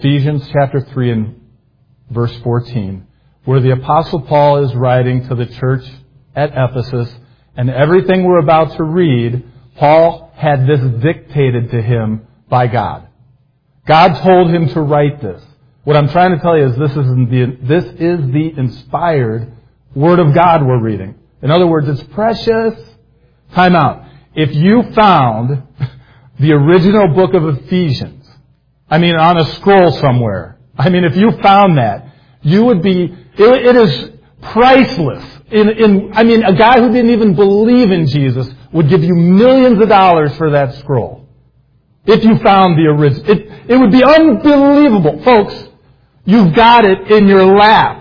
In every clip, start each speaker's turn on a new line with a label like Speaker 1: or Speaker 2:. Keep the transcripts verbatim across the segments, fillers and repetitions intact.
Speaker 1: Ephesians chapter three and verse fourteen, where the Apostle Paul is writing to the church at Ephesus, and everything we're about to read, Paul had this dictated to him by God. God told him to write this. What I'm trying to tell you is this is the, this is the inspired Word of God we're reading. In other words, it's precious. Time out. If you found the original book of Ephesians, I mean, on a scroll somewhere, I mean, if you found that, you would be, it, it is priceless. In, in, I mean, a guy who didn't even believe in Jesus would give you millions of dollars for that scroll. If you found the original. It, it would be unbelievable. Folks, you've got it in your lap.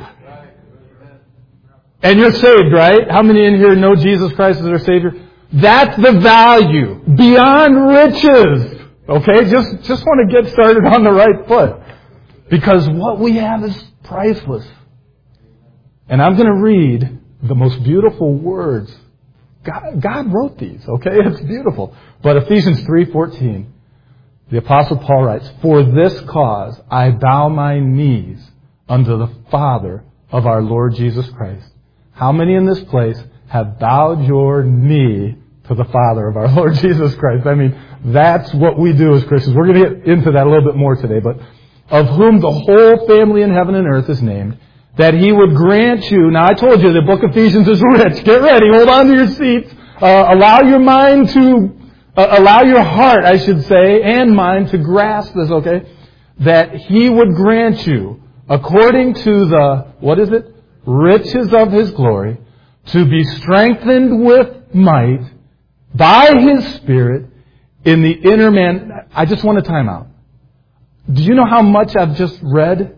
Speaker 1: And you're saved, right? How many in here know Jesus Christ as their Savior? That's the value. Beyond riches. Okay? Just, just want to get started on the right foot. Because what we have is priceless. And I'm going to read the most beautiful words. God, God wrote these, okay? It's beautiful. But Ephesians three fourteen, the Apostle Paul writes, "For this cause I bow my knees unto the Father of our Lord Jesus Christ." How many in this place have bowed your knee to the Father of our Lord Jesus Christ? I mean, that's what we do as Christians. We're going to get into that a little bit more today. But of whom the whole family in heaven and earth is named, that He would grant you. Now, I told you the book of Ephesians is rich. Get ready. Hold on to your seats. Uh, allow your mind to, uh, allow your heart, I should say, and mind to grasp this, okay? That He would grant you, according to the, what is it? Riches of His glory, to be strengthened with might by His Spirit in the inner man. I just want a time out. Do you know how much I've just read?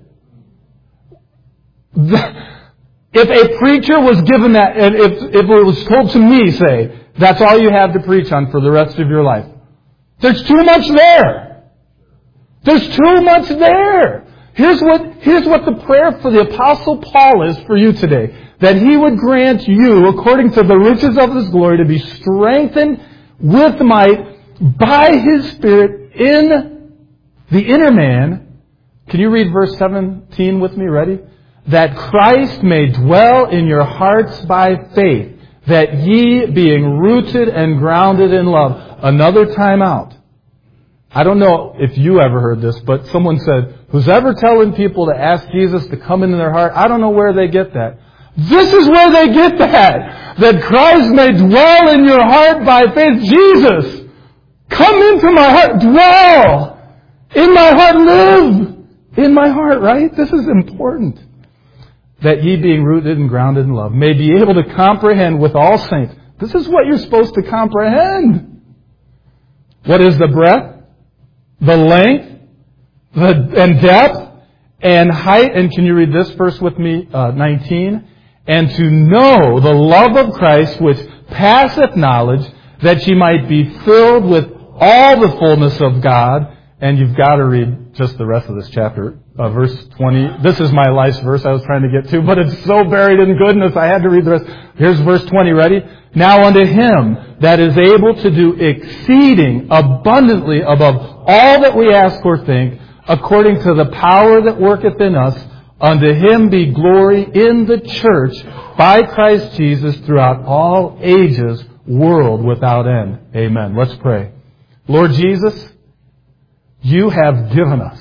Speaker 1: If a preacher was given that, and if, if it was told to me, say, that's all you have to preach on for the rest of your life, there's too much there. There's too much there. Here's what, here's what the prayer for the Apostle Paul is for you today. That He would grant you, according to the riches of His glory, to be strengthened with might by His Spirit in the inner man. Can you read verse seventeen with me? Ready? That Christ may dwell in your hearts by faith, that ye, being rooted and grounded in love. Another time out. I don't know if you ever heard this, but someone said, who's ever telling people to ask Jesus to come into their heart, I don't know where they get that. This is where they get that. That Christ may dwell in your heart by faith. Jesus, come into my heart. Dwell in my heart. Live in my heart, right? This is important. That ye, being rooted and grounded in love, may be able to comprehend with all saints. This is what you're supposed to comprehend. What is the breadth, the length, the and depth, and height? And can you read this verse with me, uh, nineteen? And to know the love of Christ, which passeth knowledge, that ye might be filled with all the fullness of God. And you've got to read just the rest of this chapter. Uh, verse twenty. This is my life's verse I was trying to get to, but it's so buried in goodness I had to read the rest. Here's verse twenty. Ready? Now unto Him that is able to do exceeding abundantly above all that we ask or think, according to the power that worketh in us, unto Him be glory in the church by Christ Jesus throughout all ages, world without end. Amen. Let's pray. Lord Jesus, You have given us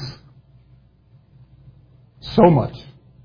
Speaker 1: so much.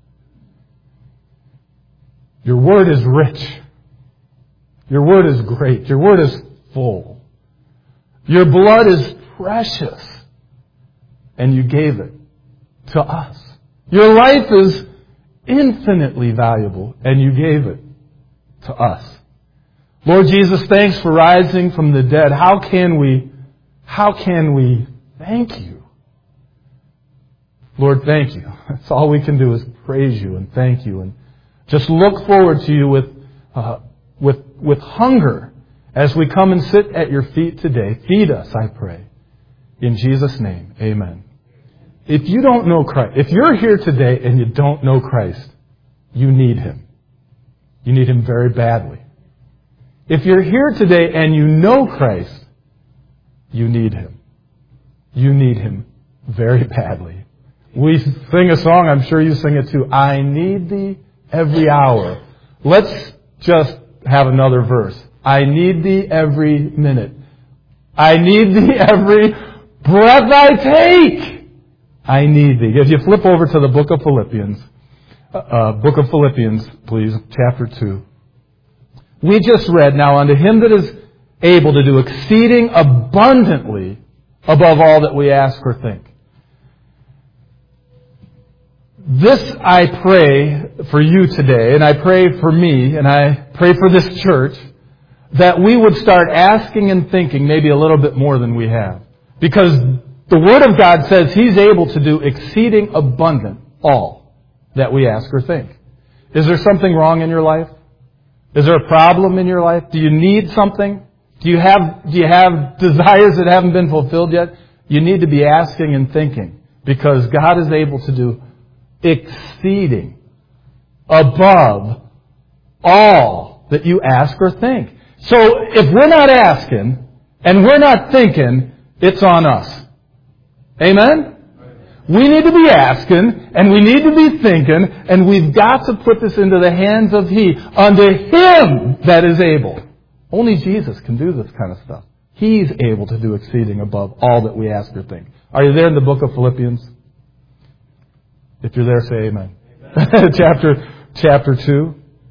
Speaker 1: Your Word is rich. Your Word is great. Your Word is full. Your blood is precious. And You gave it to us. Your life is infinitely valuable. And You gave it to us. Lord Jesus, thanks for rising from the dead. How can we, how can we thank You? Lord, thank You. That's all we can do is praise You and thank You and just look forward to You with, uh, with, with hunger as we come and sit at Your feet today. Feed us, I pray. In Jesus' name, amen. If you don't know Christ, if you're here today and you don't know Christ, you need Him. You need Him very badly. If you're here today and you know Christ, you need Him. You need Him very badly. We sing a song, I'm sure you sing it too. I need thee every hour. Let's just have another verse. I need thee every minute. I need thee every breath I take. I need thee. If you flip over to the book of Philippians, uh, book of Philippians, please, chapter two. We just read, now unto him that is able to do exceeding abundantly above all that we ask or think. This I pray for you today, and I pray for me, and I pray for this church, that we would start asking and thinking maybe a little bit more than we have. Because the Word of God says He's able to do exceeding abundant all that we ask or think. Is there something wrong in your life? Is there a problem in your life? Do you need something? Do you have, do you have desires that haven't been fulfilled yet? You need to be asking and thinking, because God is able to do exceeding above all that you ask or think. So if we're not asking and we're not thinking, it's on us. Amen? We need to be asking and we need to be thinking, and we've got to put this into the hands of He, unto Him that is able. Only Jesus can do this kind of stuff. He's able to do exceeding above all that we ask or think. Are you there in the book of Philippians? If you're there, say amen. Amen. chapter, chapter two.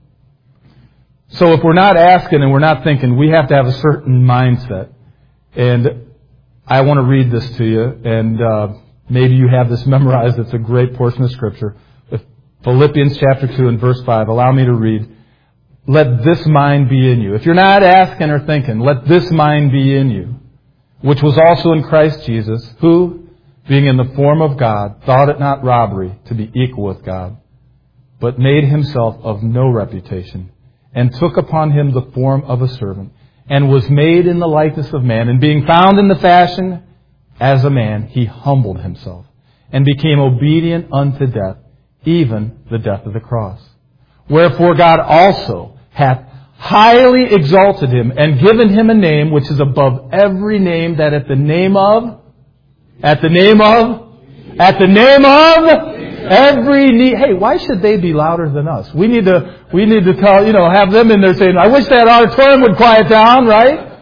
Speaker 1: So if we're not asking and we're not thinking, we have to have a certain mindset. And I want to read this to you, and uh, maybe you have this memorized. It's a great portion of Scripture. Philippians chapter two and verse five. Allow me to read. Let this mind be in you. If you're not asking or thinking, let this mind be in you, which was also in Christ Jesus, who, being in the form of God, thought it not robbery to be equal with God, but made himself of no reputation, and took upon him the form of a servant, and was made in the likeness of man, and being found in the fashion as a man, he humbled himself, and became obedient unto death, even the death of the cross. Wherefore God also hath highly exalted him, and given him a name which is above every name, that at the name of, at the name of, at the name of, every knee. Hey, why should they be louder than us? We need to, we need to tell, you know, have them in there saying, I wish that auditorium would quiet down, right?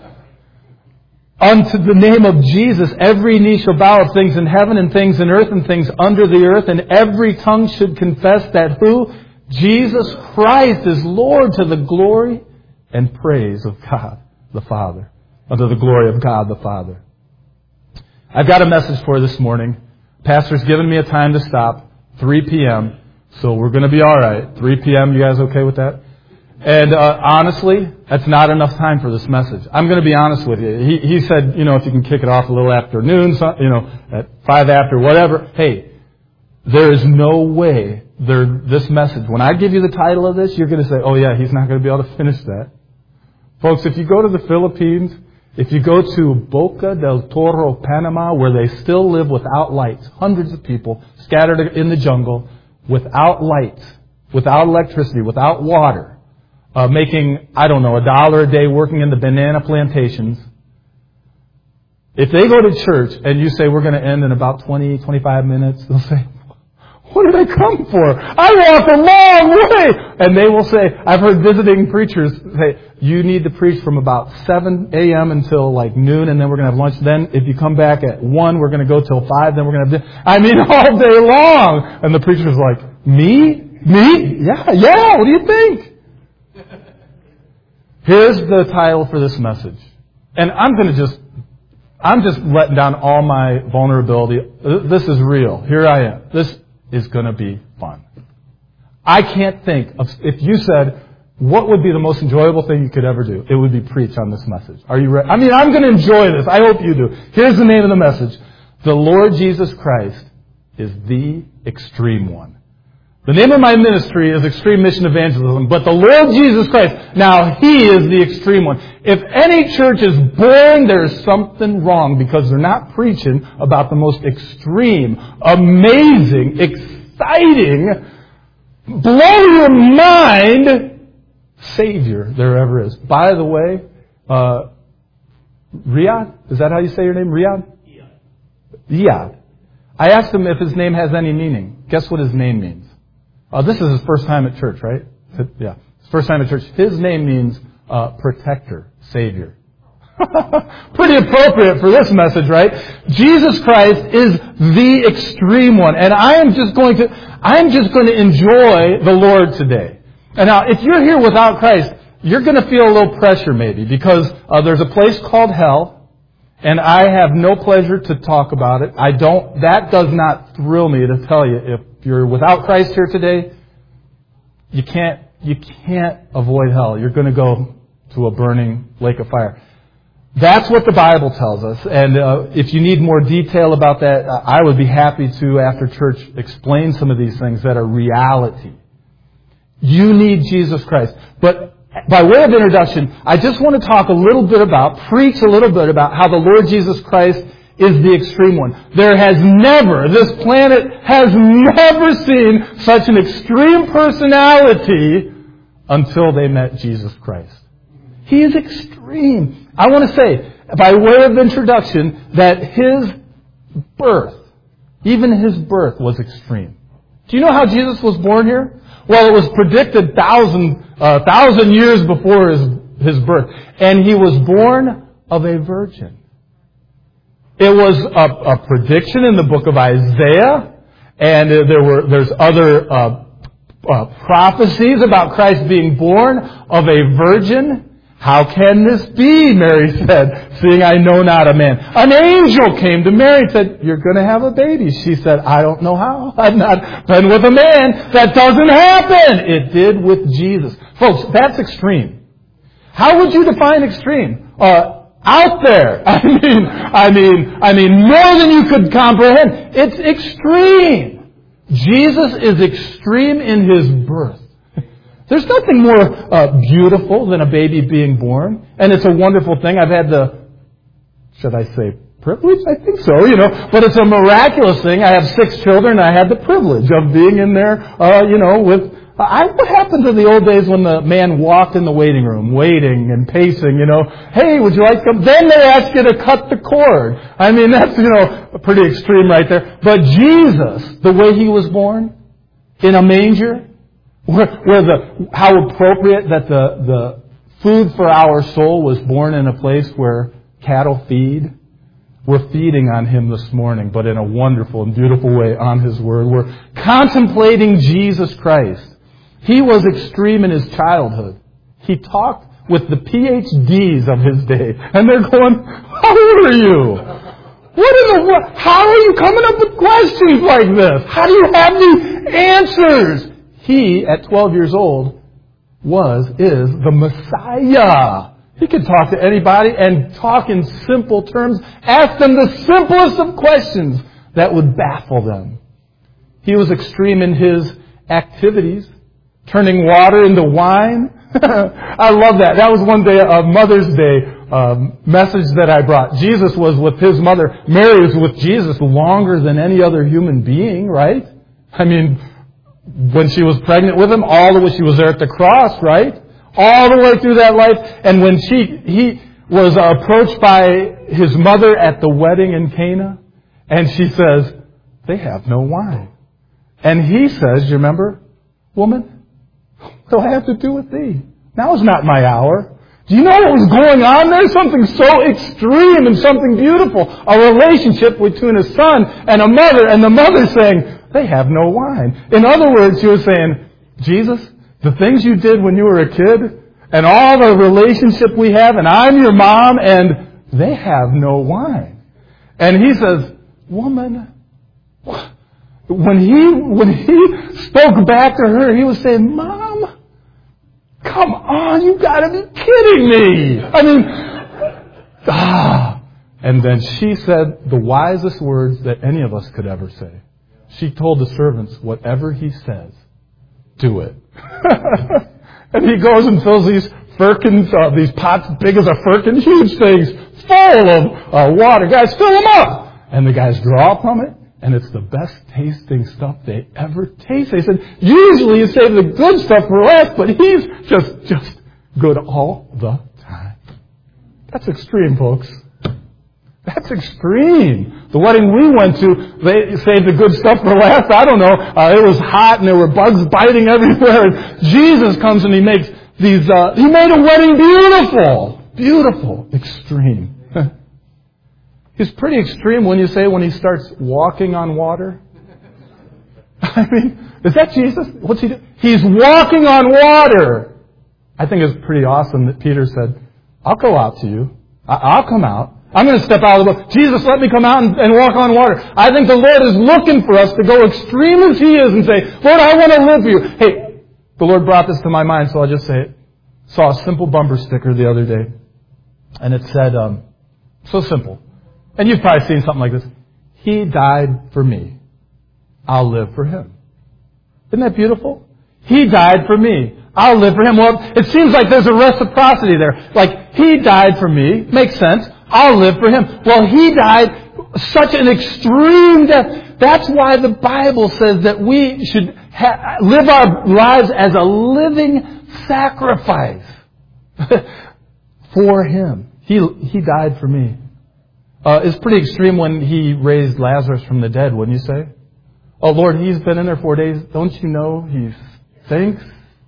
Speaker 1: Unto the name of Jesus, every knee shall bow, of things in heaven and things in earth and things under the earth, and every tongue should confess that who? Jesus Christ is Lord, to the glory and praise of God the Father. Unto the glory of God the Father. I've got a message for you this morning. Pastor's given me a time to stop. three p.m. So we're going to be all right. three p.m. You guys okay with that? And uh, honestly, that's not enough time for this message. I'm going to be honest with you. He, he said, you know, if you can kick it off a little after noon, so, you know, at five after, whatever. Hey, there is no way there, this message, when I give you the title of this, you're going to say, oh yeah, he's not going to be able to finish that. Folks, if you go to the Philippines, if you go to Boca del Toro, Panama, where they still live without lights, hundreds of people scattered in the jungle, without lights, without electricity, without water, uh, making, I don't know, a dollar a day working in the banana plantations. If they go to church and you say, we're going to end in about twenty, twenty-five minutes, they'll say, what did I come for? I walked a long way. And they will say, I've heard visiting preachers say, you need to preach from about seven a.m. until like noon, and then we're going to have lunch. Then if you come back at one, we're going to go till five, then we're going to have dinner. I mean, all day long. And the preacher's like, me? Me? Yeah, yeah, what do you think? Here's the title for this message. And I'm going to just, I'm just letting down all my vulnerability. This is real. Here I am. This is going to be fun. I can't think of, if you said, what would be the most enjoyable thing you could ever do? It would be preach on this message. Are you ready? I mean, I'm going to enjoy this. I hope you do. Here's the name of the message. The Lord Jesus Christ is the extreme one. The name of my ministry is Extreme Mission Evangelism, but the Lord Jesus Christ, now He is the extreme one. If any church is boring, there's something wrong, because they're not preaching about the most extreme, amazing, exciting, blow your mind Savior there ever is. By the way, uh, Riyadh, is that how you say your name? Riyadh? Riyadh. I asked him if his name has any meaning. Guess what his name means? Uh, this is his first time at church, right? Yeah, his first time at church. His name means uh, protector, savior. Pretty appropriate for this message, right? Jesus Christ is the extreme one. And I am just going to, I'm just going to enjoy the Lord today. And now, if you're here without Christ, you're going to feel a little pressure maybe, because uh, there's a place called hell, and I have no pleasure to talk about it. I don't, that does not thrill me to tell you. If you're without Christ here today, you can't, you can't avoid hell. You're going to go to a burning lake of fire. That's what the Bible tells us. And uh, if you need more detail about that, uh, I would be happy to, after church, explain some of these things that are reality. You need Jesus Christ. But by way of introduction, I just want to talk a little bit about, preach a little bit about how the Lord Jesus Christ is the extreme one. There has never, this planet has never seen such an extreme personality until they met Jesus Christ. He is extreme. I want to say, by way of introduction, that his birth, even his birth, was extreme. Do you know how Jesus was born here? Well, it was predicted thousand, uh, thousand years before his, his birth. And he was born of a virgin. It was a, a prediction in the book of Isaiah. And uh, there were, there's other uh, uh, prophecies about Christ being born of a virgin. How can this be, Mary said, seeing I know not a man. An angel came to Mary and said, you're going to have a baby. She said, I don't know how. I've not been with a man. That doesn't happen. It did with Jesus. Folks, that's extreme. How would you define extreme? Uh, out there. I mean, I mean, I mean, more than you could comprehend. It's extreme. Jesus is extreme in his birth. There's nothing more uh, beautiful than a baby being born. And it's a wonderful thing. I've had the, should I say privilege? I think so, you know. But it's a miraculous thing. I have six children, and I had the privilege of being in there, uh, you know, with... Uh, I, what happened to the old days when the man walked in the waiting room, waiting and pacing, you know. Hey, would you like to come? Then they ask you to cut the cord. I mean, that's, you know, pretty extreme right there. But Jesus, the way he was born, in a manger... Where, where the, how appropriate that the, the food for our soul was born in a place where cattle feed. We're feeding on him this morning, but in a wonderful and beautiful way on his word. We're contemplating Jesus Christ. He was extreme in his childhood. He talked with the P H Ds of his day. And they're going, how old are you? What in the world? How are you coming up with questions like this? How do you have these answers? He, at twelve years old, was, is the Messiah. He could talk to anybody and talk in simple terms, ask them the simplest of questions that would baffle them. He was extreme in his activities, turning water into wine. I love that. That was one day, a Mother's Day um, message that I brought. Jesus was with his mother. Mary was with Jesus longer than any other human being, right? I mean... When she was pregnant with him, all the way she was there at the cross, right? All the way through that life. And when she he was approached by his mother at the wedding in Cana, and she says, they have no wine. And he says, you remember, woman, what do I have to do with thee? Now is not my hour. Do you know what was going on there? Something so extreme and something beautiful. A relationship between a son and a mother, and the mother saying, they have no wine. In other words, she was saying, Jesus, the things you did when you were a kid, and all the relationship we have, and I'm your mom, and they have no wine. And he says, woman, when he, when he spoke back to her, he was saying, Mom, come on, you gotta be kidding me. I mean, ah. And then she said the wisest words that any of us could ever say. She told the servants, whatever he says, do it. And he goes and fills these firkins, uh, these pots big as a firkin, huge things, full of uh, water. Guys, fill them up. And the guys draw from it, and it's the best tasting stuff they ever taste. They said, usually you save the good stuff for last, but he's just, just good all the time. That's extreme, folks. That's extreme. The wedding we went to, they saved the good stuff for last. I don't know. Uh, it was hot and there were bugs biting everywhere. And Jesus comes and he makes these, uh, he made a wedding beautiful. Beautiful. Extreme. He's pretty extreme when you say when he starts walking on water. I mean, is that Jesus? What's he doing? He's walking on water. I think it's pretty awesome that Peter said, I'll go out to you. I'll come out. I'm going to step out of the boat. Jesus, let me come out and, and walk on water. I think the Lord is looking for us to go extreme as He is and say, Lord, I want to live for you. Hey, the Lord brought this to my mind, so I'll just say it. Saw a simple bumper sticker the other day. And it said, um, so simple. And you've probably seen something like this. He died for me. I'll live for Him. Isn't that beautiful? He died for me. I'll live for Him. Well, it seems like there's a reciprocity there. Like, He died for me. Makes sense. I'll live for Him. Well, He died such an extreme death. That's why the Bible says that we should ha- live our lives as a living sacrifice for Him. He, he died for me. Uh, it's pretty extreme when He raised Lazarus from the dead, wouldn't you say? Oh, Lord, he's been in there four days. Don't you know he stinks?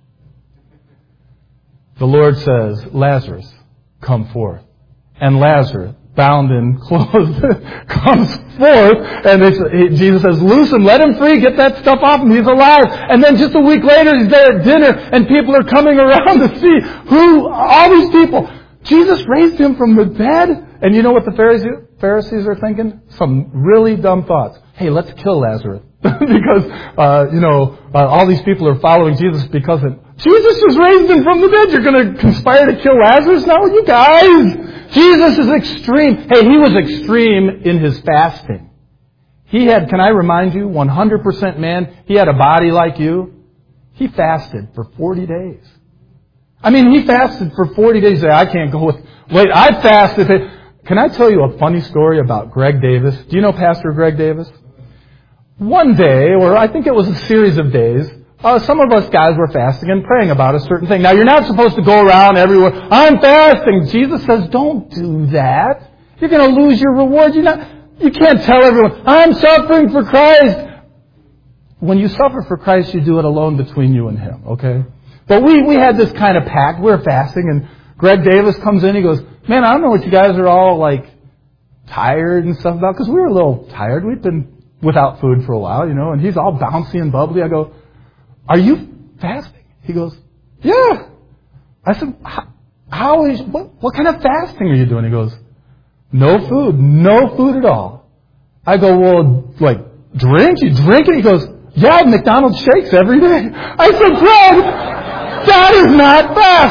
Speaker 1: The Lord says, Lazarus, come forth. And Lazarus, bound in clothes, comes forth. And they, Jesus says, loose him, let him free, get that stuff off him, he's alive. And then just a week later, he's there at dinner, and people are coming around to see who, all these people. Jesus raised him from the dead. And you know what the Pharisees, Pharisees are thinking? Some really dumb thoughts. Hey, let's kill Lazarus. because, uh, you know, uh, all these people are following Jesus because of, Jesus just raised him from the dead. You're going to conspire to kill Lazarus now? You guys! Jesus is extreme. Hey, he was extreme in his fasting. He had, can I remind you, one hundred percent man. He had a body like you. He fasted for forty days. I mean, he fasted for forty days. I can't go with, wait, I fasted. Can I tell you a funny story about Greg Davis? Do you know Pastor Greg Davis? One day, or I think it was a series of days, uh, some of us guys were fasting and praying about a certain thing. Now, you're not supposed to go around everywhere, I'm fasting. Jesus says, don't do that. You're going to lose your reward. You're not, you can't tell everyone, I'm suffering for Christ. When you suffer for Christ, you do it alone between you and Him, okay? But we, we had this kind of pact. We were fasting, and Greg Davis comes in. He goes, man, I don't know what you guys are all, like, tired and stuff about, because we were a little tired. We'd been without food for a while, you know, and he's all bouncy and bubbly. I go, are you fasting? He goes, yeah. I said, how, how is, what, what kind of fasting are you doing? He goes, no food, no food at all. I go, well, like, drink? You drink it? He goes, yeah, McDonald's shakes every day. I said, Greg, that is not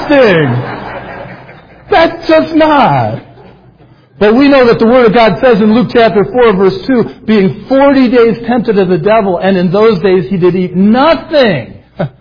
Speaker 1: fasting. That's just not. But we know that the Word of God says in Luke chapter four, verse two, being forty days tempted of the devil, and in those days he did eat nothing.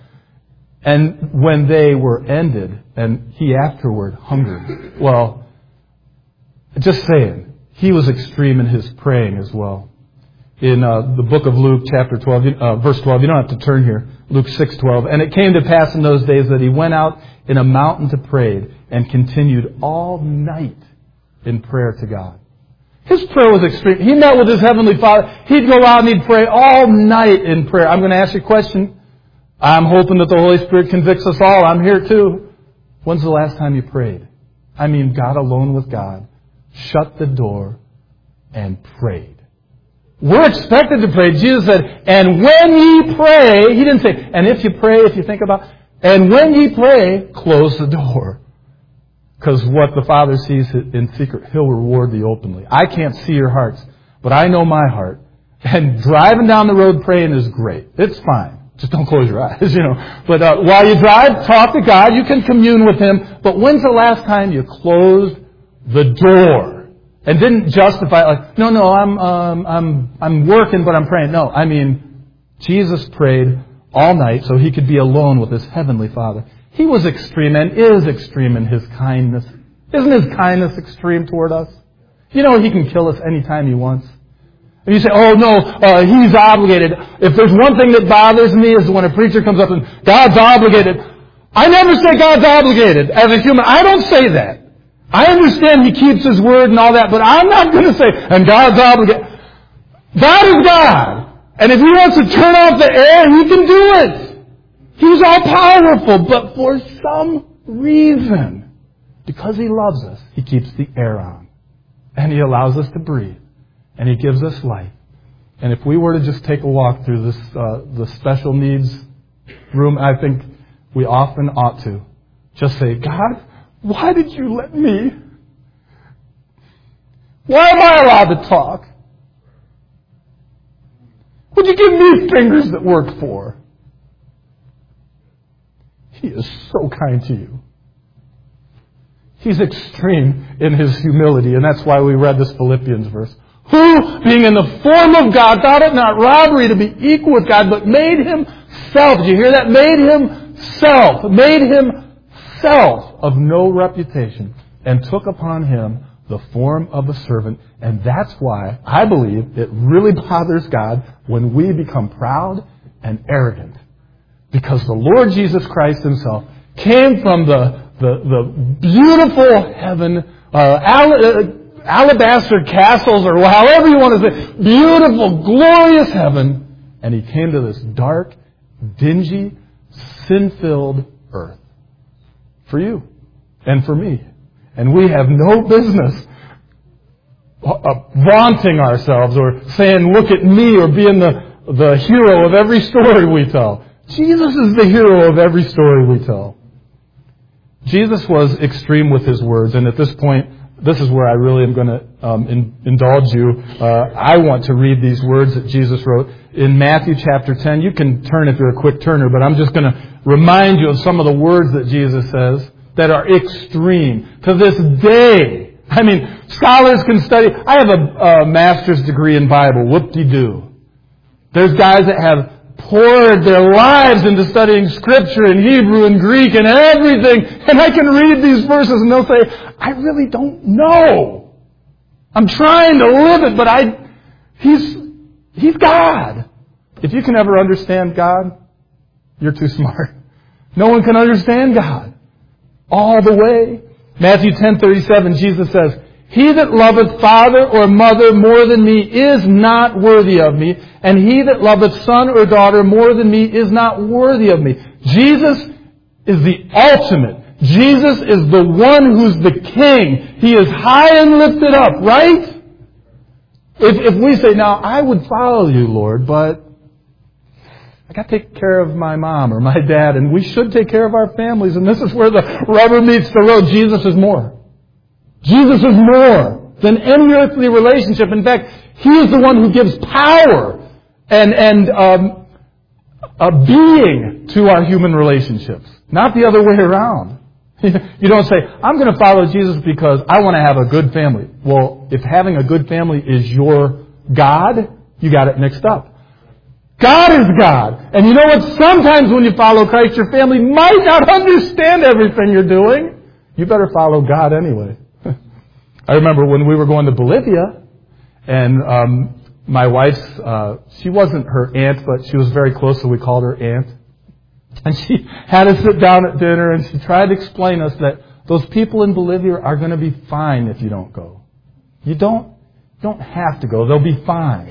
Speaker 1: And when they were ended, and he afterward hungered. Well, just saying, he was extreme in his praying as well. In uh, the book of Luke chapter twelve, uh, verse twelve, you don't have to turn here, Luke six twelve. And it came to pass in those days that he went out in a mountain to pray, and continued all night in prayer to God. His prayer was extreme. He met with his Heavenly Father. He'd go out and he'd pray all night in prayer. I'm going to ask you a question. I'm hoping that the Holy Spirit convicts us all. I'm here too. When's the last time you prayed? I mean, got alone with God, shut the door, and prayed. We're expected to pray. Jesus said, and when ye pray, He didn't say, and if you pray, if you think about, and when ye pray, close the door. Because what the Father sees in secret, He'll reward thee openly. I can't see your hearts, but I know my heart. And driving down the road praying is great. It's fine. Just don't close your eyes, you know. But uh, while you drive, talk to God. You can commune with Him. But when's the last time you closed the door and didn't justify it like, no, no, I'm um, I'm I'm working, but I'm praying. No, I mean, Jesus prayed all night so He could be alone with His Heavenly Father. He was extreme and is extreme in His kindness. Isn't His kindness extreme toward us? You know He can kill us anytime He wants. And you say, oh no, uh, He's obligated. If there's one thing that bothers me is when a preacher comes up and, God's obligated. I never say God's obligated as a human. I don't say that. I understand He keeps His word and all that, but I'm not going to say, and God's obligated. That is God. And if He wants to turn off the air, He can do it. He's all powerful. But for some reason, because He loves us, He keeps the air on. And He allows us to breathe. And He gives us life. And if we were to just take a walk through this, uh, the special needs room, I think we often ought to just say, God, why did you let me? Why am I allowed to talk? Would you give me fingers that work for? He is so kind to you. He's extreme in His humility, and that's why we read this Philippians verse. Who, being in the form of God, thought it not robbery to be equal with God, but made Himself. Did you hear that? Made Himself. Made Himself of no reputation, and took upon Him the form of a servant. And that's why I believe it really bothers God when we become proud and arrogant. Because the Lord Jesus Christ Himself came from the, the, the beautiful heaven, uh, al- alabaster castles, or however you want to say, beautiful, glorious heaven, and He came to this dark, dingy, sin-filled earth. For you and for me. And we have no business vaunting ourselves or saying, look at me, or being the, the hero of every story we tell. Jesus is the hero of every story we tell. Jesus was extreme with His words, and at this point, this is where I really am going to um, in, indulge you. Uh, I want to read these words that Jesus wrote in Matthew chapter ten. You can turn if you're a quick turner, but I'm just going to remind you of some of the words that Jesus says that are extreme. To this day, I mean, scholars can study. I have a, a master's degree in Bible. Whoop-de-doo. There's guys that have poured their lives into studying Scripture in Hebrew and Greek and everything. And I can read these verses and they'll say, I really don't know. I'm trying to live it, but I, He's, He's God. If you can ever understand God, you're too smart. No one can understand God all the way. Matthew ten thirty-seven, Jesus says, He that loveth father or mother more than me is not worthy of me, and he that loveth son or daughter more than me is not worthy of me. Jesus is the ultimate. Jesus is the one who's the king. He is high and lifted up, right? If, if we say, now, I would follow you, Lord, but I got to take care of my mom or my dad, and we should take care of our families, and this is where the rubber meets the road. Jesus is more. Jesus is more than any earthly relationship. In fact, He is the one who gives power and, and um, a being to our human relationships, not the other way around. You don't say, I'm going to follow Jesus because I want to have a good family. Well, if having a good family is your God, you got it mixed up. God is God. And you know what? Sometimes when you follow Christ, your family might not understand everything you're doing. You better follow God anyway. I remember when we were going to Bolivia, and um, my wife's, uh, she wasn't her aunt, but she was very close, so we called her aunt. And she had us sit down at dinner, and she tried to explain us that those people in Bolivia are going to be fine if you don't go. You don't, don't have to go. They'll be fine.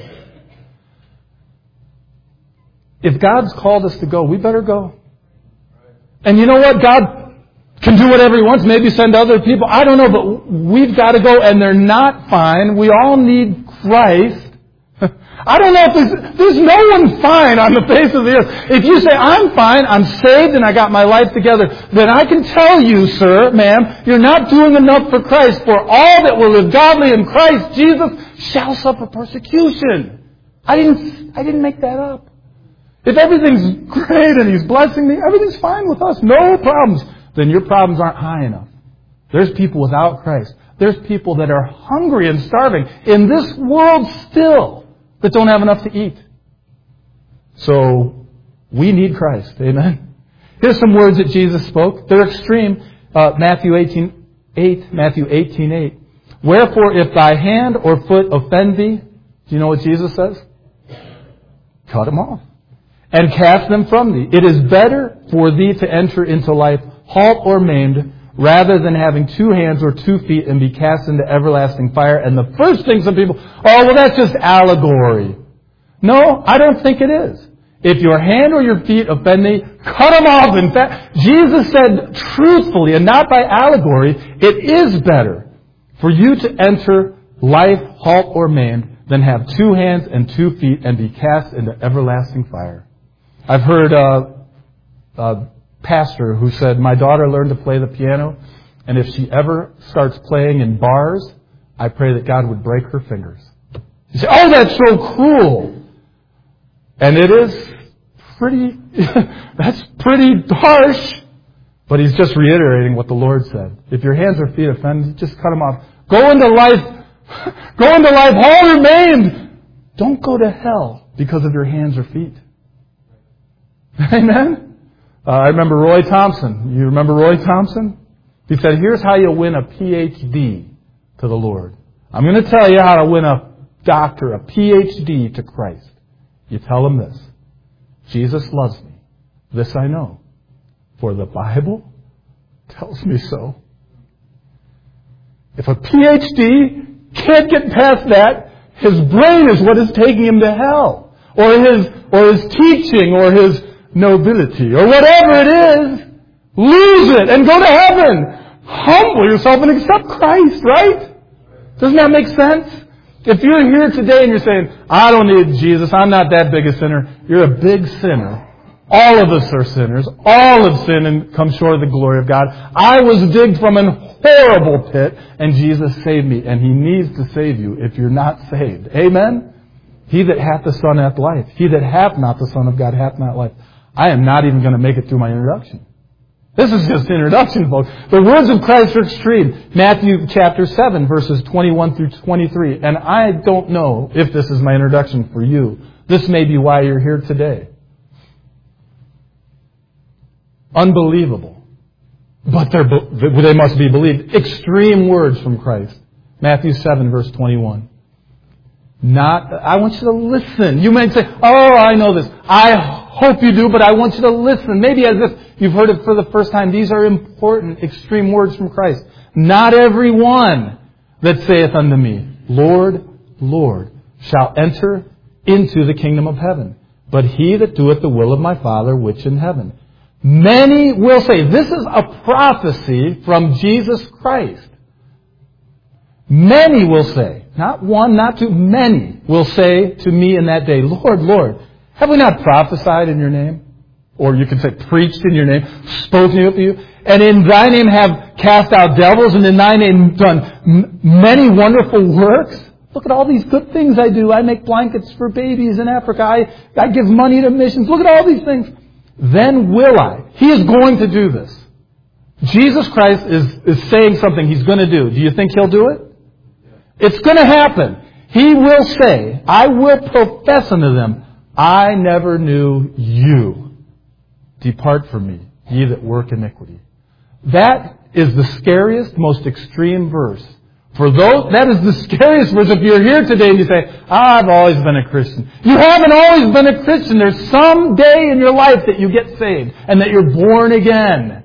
Speaker 1: If God's called us to go, we better go. And you know what? God can do whatever He wants. Maybe send other people. I don't know, but we've got to go, and they're not fine. We all need Christ. I don't know if there's, there's no one fine on the face of the earth. If you say, I'm fine, I'm saved, and I got my life together, then I can tell you, sir, ma'am, you're not doing enough for Christ. For all that will live godly in Christ Jesus shall suffer persecution. I didn't, I didn't make that up. If everything's great and He's blessing me, everything's fine with us. No problems. Then your problems aren't high enough. There's people without Christ. There's people that are hungry and starving in this world still that don't have enough to eat. So we need Christ. Amen. Here's some words that Jesus spoke. They're extreme. Uh, Matthew eighteen eight. Matthew eighteen eight. Wherefore, if thy hand or foot offend thee, do you know what Jesus says? Cut them off and cast them from thee. It is better for thee to enter into life halt or maimed, rather than having two hands or two feet and be cast into everlasting fire. And the first thing some people, oh, well, that's just allegory. No, I don't think it is. If your hand or your feet offend me, cut them off. In fact, Jesus said truthfully and not by allegory, it is better for you to enter life halt or maimed than have two hands and two feet and be cast into everlasting fire. I've heard a, a pastor who said, my daughter learned to play the piano, and if she ever starts playing in bars, I pray that God would break her fingers. You say, oh, that's so cruel. And it is pretty, that's pretty harsh. But he's just reiterating what the Lord said. If your hands or feet offend you, just cut them off. Go into life, go into life whole or maimed. Don't go to hell because of your hands or feet. Amen? Uh, I remember Roy Thompson. You remember Roy Thompson? He said, here's how you win a P H D to the Lord. I'm going to tell you how to win a doctor, a P H D to Christ. You tell him this. Jesus loves me. This I know. For the Bible tells me so. If a P H D can't get past that, his brain is what is taking him to hell. Or his, or his teaching, or his nobility, or whatever it is. Lose it and go to heaven. Humble yourself and accept Christ, right? Doesn't that make sense? If you're here today and you're saying, I don't need Jesus, I'm not that big a sinner, you're a big sinner. All of us are sinners. All have sinned and come short of the glory of God. I was digged from an horrible pit, and Jesus saved me, and He needs to save you if you're not saved. Amen? He that hath the Son hath life. He that hath not the Son of God hath not life. I am not even going to make it through my introduction. This is just introduction, folks. The words of Christ are extreme. Matthew chapter seven, verses twenty-one through twenty-three. And I don't know if this is my introduction for you. This may be why you're here today. Unbelievable. But they're, they must be believed. Extreme words from Christ. Matthew seven, verse twenty-one. Not, I want you to listen. You might say, oh, I know this. I hope you do, but I want you to listen. Maybe as if you've heard it for the first time. These are important, extreme words from Christ. Not every one that saith unto me, Lord, Lord, shall enter into the kingdom of heaven, but he that doeth the will of my Father which in heaven. Many will say, this is a prophecy from Jesus Christ. Many will say, not one, not two, many will say to me in that day, Lord, Lord, have we not prophesied in your name? Or you can say preached in your name, spoken with you, and in thy name have cast out devils, and in thy name done m- many wonderful works? Look at all these good things I do. I make blankets for babies in Africa. I, I give money to missions. Look at all these things. Then will I. He is going to do this. Jesus Christ is, is saying something He's going to do. Do you think He'll do it? It's going to happen. He will say, I will profess unto them, I never knew you. Depart from me, ye that work iniquity. That is the scariest, most extreme verse. For those, that is the scariest verse. If you're here today and you say, I've always been a Christian. You haven't always been a Christian. There's some day in your life that you get saved and that you're born again.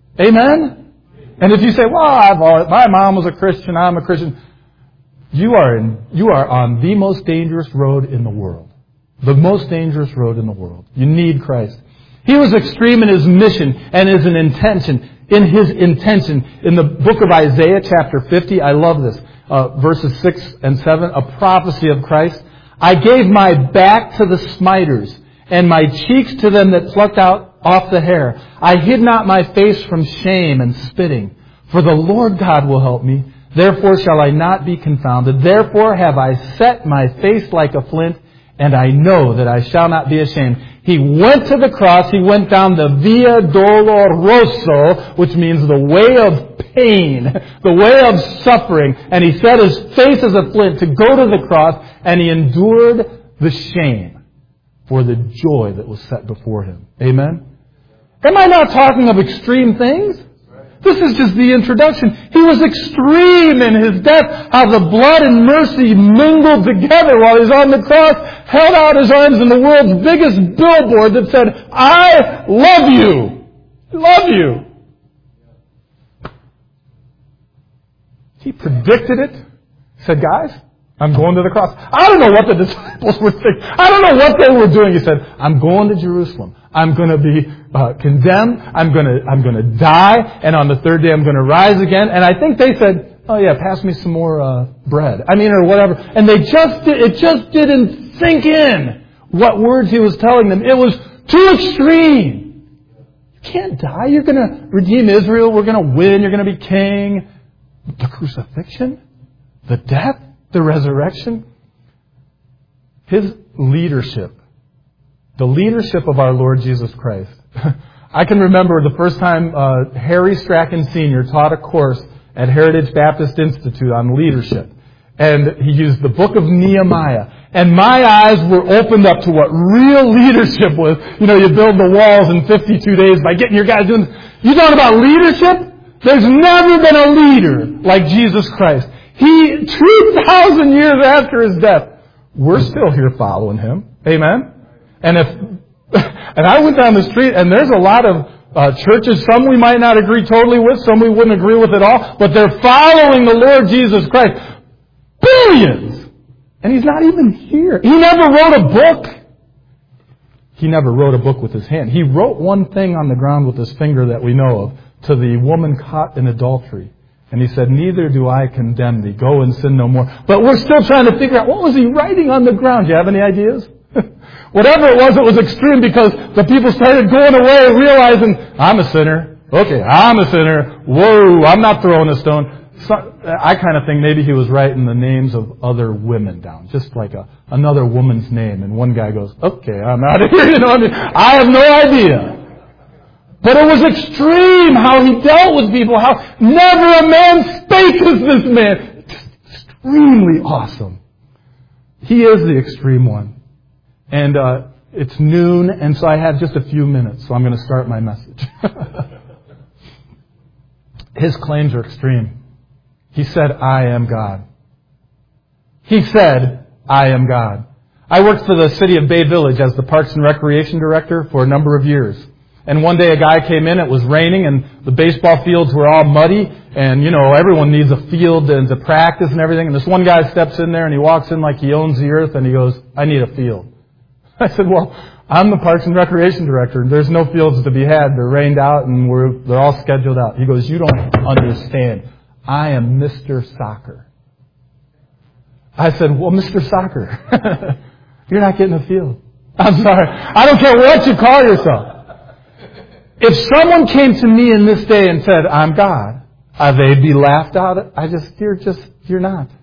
Speaker 1: Amen? And if you say, well, I've always, my mom was a Christian, I'm a Christian. You are in, you are on the most dangerous road in the world. The most dangerous road in the world. You need Christ. He was extreme in His mission and as an intention. In His intention. In the book of Isaiah chapter fifty, I love this. Uh, verses six and seven, a prophecy of Christ. I gave my back to the smiters and my cheeks to them that plucked out off the hair. I hid not my face from shame and spitting. For the Lord God will help me. Therefore shall I not be confounded. Therefore have I set my face like a flint, and I know that I shall not be ashamed. He went to the cross. He went down the Via Dolorosa, which means the way of pain, the way of suffering. And He set His face as a flint to go to the cross, and He endured the shame for the joy that was set before Him. Amen? Am I not talking of extreme things? This is just the introduction. He was extreme in His death. How the blood and mercy mingled together while He's on the cross, held out His arms in the world's biggest billboard that said, I love you. Love you. He predicted it. He said, guys, I'm going to the cross. I don't know what the disciples were thinking. I don't know what they were doing. He said, I'm going to Jerusalem. I'm going to be uh, condemned. I'm going to I'm going to die. And on the third day, I'm going to rise again. And I think they said, oh, yeah, pass me some more uh, bread. I mean, or whatever. And they just did, it just didn't sink in what words he was telling them. It was too extreme. You can't die. You're going to redeem Israel. We're going to win. You're going to be king. The crucifixion? The death? The resurrection? His leadership. The leadership of our Lord Jesus Christ. I can remember the first time uh, Harry Strachan Senior taught a course at Heritage Baptist Institute on leadership. And he used the book of Nehemiah. And my eyes were opened up to what real leadership was. You know, you build the walls in fifty-two days by getting your guys doing... You talking about leadership? There's never been a leader like Jesus Christ. He, two thousand years after His death, we're still here following Him. Amen? And if, and I went down the street and there's a lot of uh, churches, some we might not agree totally with, some we wouldn't agree with at all, but they're following the Lord Jesus Christ. Billions! And He's not even here. He never wrote a book. He never wrote a book with His hand. He wrote one thing on the ground with His finger that we know of, to the woman caught in adultery. And He said, neither do I condemn thee. Go and sin no more. But we're still trying to figure out, what was He writing on the ground? Do you have any ideas? Whatever it was, it was extreme because the people started going away realizing, I'm a sinner. Okay, I'm a sinner. Whoa, I'm not throwing a stone. So, I kind of think maybe He was writing the names of other women down. Just like a another woman's name. And one guy goes, okay, I'm out of here. You know what I mean? I have no idea. But it was extreme how He dealt with people. How never a man spake as this man. Just extremely awesome. He is the extreme one. And uh, it's noon, and so I have just a few minutes, so I'm going to start my message. His claims are extreme. He said, I am God. He said, I am God. I worked for the city of Bay Village as the Parks and Recreation Director for a number of years. And one day a guy came in, it was raining, and the baseball fields were all muddy. And, you know, everyone needs a field and to practice and everything. And this one guy steps in there, and he walks in like he owns the earth, and he goes, I need a field. I said, well, I'm the Parks and Recreation Director. There's no fields to be had. They're rained out, and we're they're all scheduled out. He goes, you don't understand. I am Mister Soccer. I said, well, Mister Soccer, you're not getting a field. I'm sorry. I don't care what you call yourself. If someone came to me in this day and said, I'm God, uh, they'd be laughed out. I just, you're just, you're not.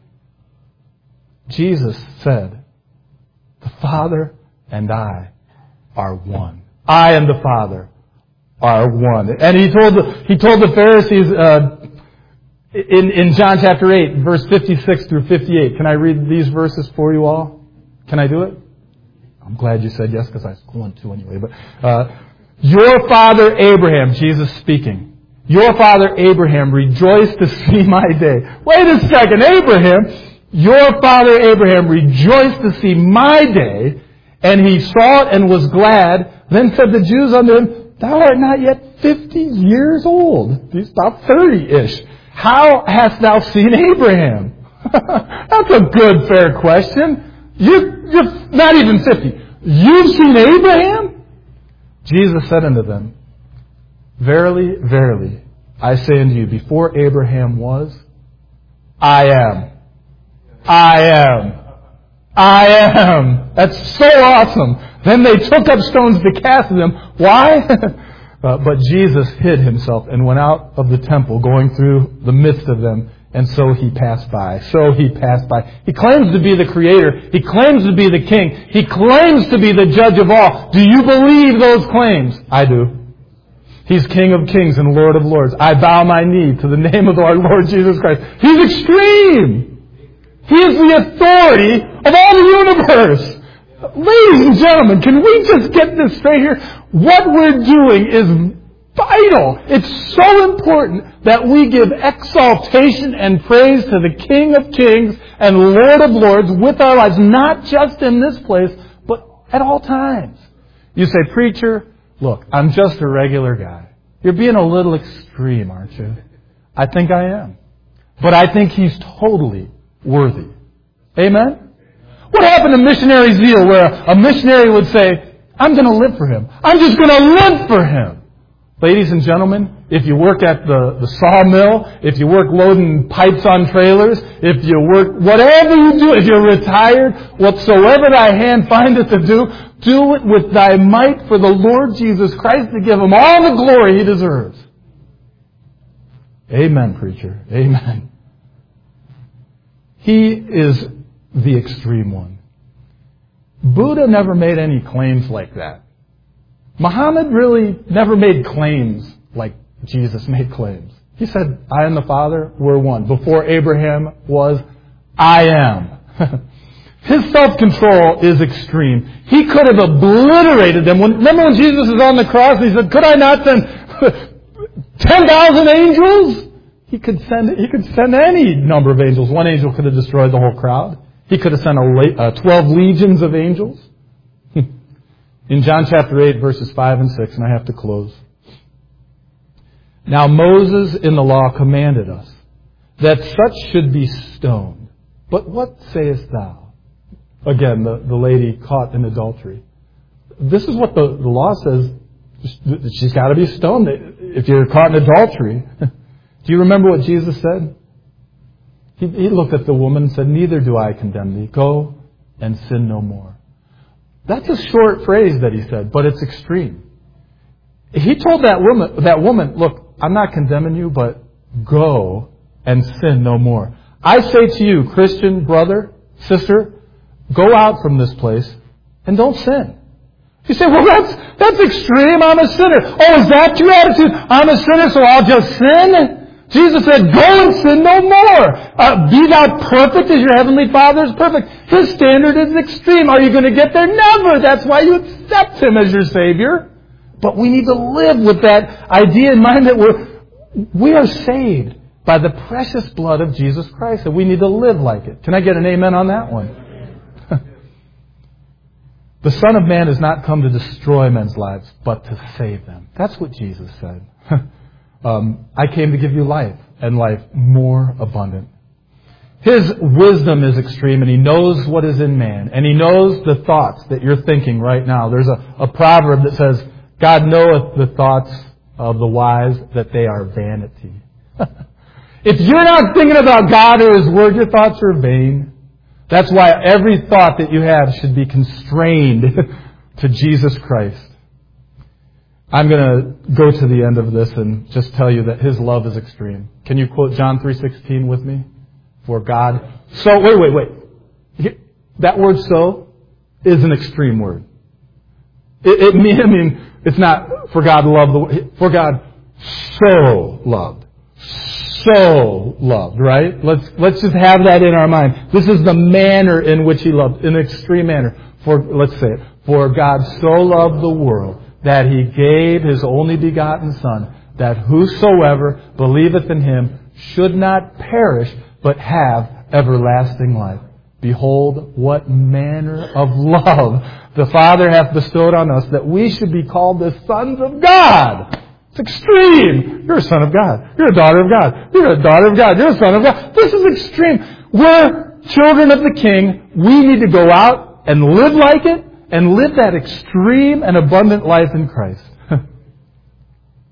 Speaker 1: Jesus said, the Father and I are one. I and the Father are one. And he told the, he told the Pharisees uh, in, in John chapter eight, verse fifty-six through fifty-eight. Can I read these verses for you all? Can I do it? I'm glad you said yes because I was going to anyway. But uh, your father Abraham, Jesus speaking, your father Abraham rejoiced to see my day. Wait a second, Abraham, your father Abraham rejoiced to see my day, and he saw it and was glad. Then said the Jews unto him, thou art not yet fifty years old. He's about thirty-ish. How hast thou seen Abraham? That's a good, fair question. You, you're not even fifty. You've seen Abraham? Jesus said unto them, verily, verily, I say unto you, before Abraham was, I am. I am. I am. That's so awesome. Then they took up stones to cast them. Why? uh, but Jesus hid himself and went out of the temple, going through the midst of them. And so he passed by. So he passed by. He claims to be the creator. He claims to be the king. He claims to be the judge of all. Do you believe those claims? I do. He's King of kings and Lord of lords. I bow my knee to the name of our Lord Jesus Christ. He's extreme. He is the authority of all the universe. Ladies and gentlemen, can we just get this straight here? What we're doing is vital. It's so important that we give exaltation and praise to the King of kings and Lord of lords with our lives, not just in this place, but at all times. You say, preacher, look, I'm just a regular guy. You're being a little extreme, aren't you? I think I am. But I think he's totally worthy. Amen? What happened to missionary zeal where a missionary would say, I'm going to live for him. I'm just going to live for him. Ladies and gentlemen, if you work at the, the sawmill, if you work loading pipes on trailers, if you work, whatever you do, if you're retired, whatsoever thy hand findeth to do, do it with thy might for the Lord Jesus Christ to give him all the glory he deserves. Amen, preacher. Amen. He is the extreme one. Buddha never made any claims like that. Muhammad really never made claims like Jesus made claims. He said, I and the Father were one. Before Abraham was, I am. His self-control is extreme. He could have obliterated them. When, remember when Jesus is on the cross and he said, could I not send ten thousand angels? He could send, he could send any number of angels. One angel could have destroyed the whole crowd. He could have sent a, uh, twelve legions of angels. In John chapter eight, verses five and six, and I have to close. Now Moses in the law commanded us that such should be stoned. But what sayest thou? Again, the, the lady caught in adultery. This is what the, the law says. She's got to be stoned if you're caught in adultery. Do you remember what Jesus said? He, he looked at the woman and said, neither do I condemn thee. Go and sin no more. That's a short phrase that he said, but it's extreme. He told that woman, that woman, look, I'm not condemning you, but go and sin no more. I say to you, Christian brother, sister, go out from this place and don't sin. You say, well, that's, that's extreme. I'm a sinner. Oh, is that your attitude? I'm a sinner, so I'll just sin? Jesus said, go and sin no more. Uh, be thou perfect as your heavenly Father is perfect. His standard is extreme. Are you going to get there? Never. That's why you accept Him as your Savior. But we need to live with that idea in mind that we're, we are saved by the precious blood of Jesus Christ. And we need to live like it. Can I get an amen on that one? The Son of Man has not come to destroy men's lives, but to save them. That's what Jesus said. Um, I came to give you life, and life more abundant. His wisdom is extreme, and He knows what is in man. And He knows the thoughts that you're thinking right now. There's a, a proverb that says, God knoweth the thoughts of the wise, that they are vanity. If you're not thinking about God or His Word, your thoughts are vain. That's why every thought that you have should be constrained to Jesus Christ. I'm going to go to the end of this and just tell you that His love is extreme. Can you quote John three sixteen with me? For God... So, wait, wait, wait. That word so is an extreme word. It, it mean, I mean, it's not for God loved the... For God so loved. So loved, right? Let's, let's just have that in our mind. This is the manner in which He loved, in an extreme manner. For, let's say it. For God so loved the world that He gave His only begotten Son, that whosoever believeth in Him should not perish, but have everlasting life. Behold, what manner of love the Father hath bestowed on us, that we should be called the sons of God. It's extreme. You're a son of God. You're a daughter of God. You're a daughter of God. You're a son of God. This is extreme. We're children of the King. We need to go out and live like it, and live that extreme and abundant life in Christ.